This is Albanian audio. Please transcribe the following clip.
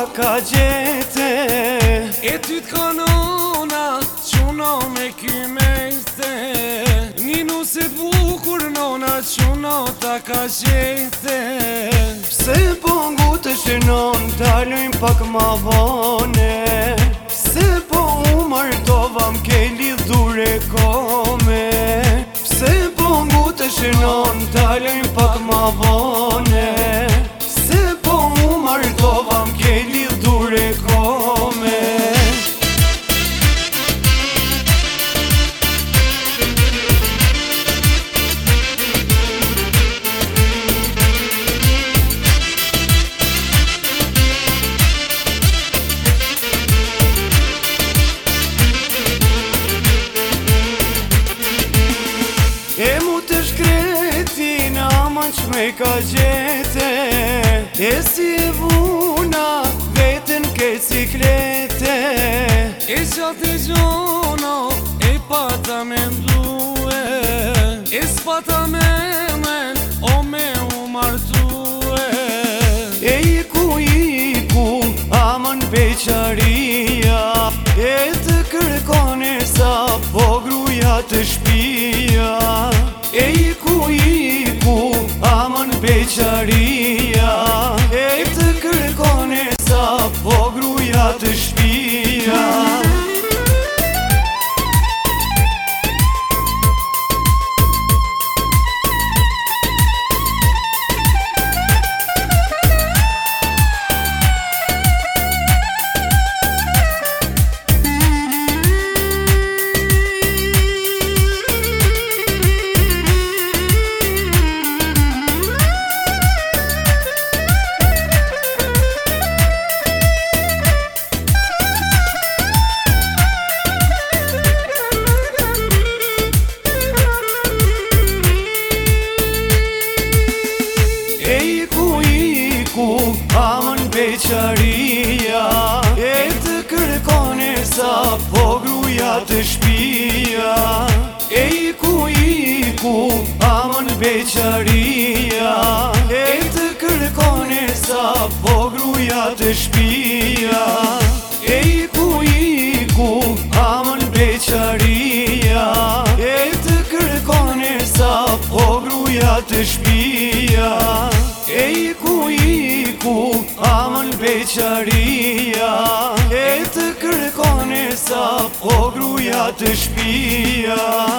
ka gjete. E ty t'kanona, quna me ky mejte. Një nusit bukur nona, quna ta ka gjete. Pse po ngute shenon, talojm pak ma vone. Se po u martova m'ke lidhur e kome. Pse po ngute shenon, talojm pak ma vone. Se po u martova m'ke lidhur e kome. E mu të shkreti na me ka gjete. E si e vuna vetën ke ciklete. E qatë e gjona, e pata me mdue. E s'pata me men, o me u martue. E iku, aman beqaria. E të kërkone sa po gruja të shpia. E iku, aman beqaria. E të kërkone sa po gruja të shpia. Aman beqaria. E të kërkone sa po gruja të shpia. E iku, aman beqaria. E të kërkone sa po gruja të shpia. E iku, aman beqaria. E të kërkone sa po gruja të shpia. E iku, aman beqaria. E të kërkone sa po gruja të shpia.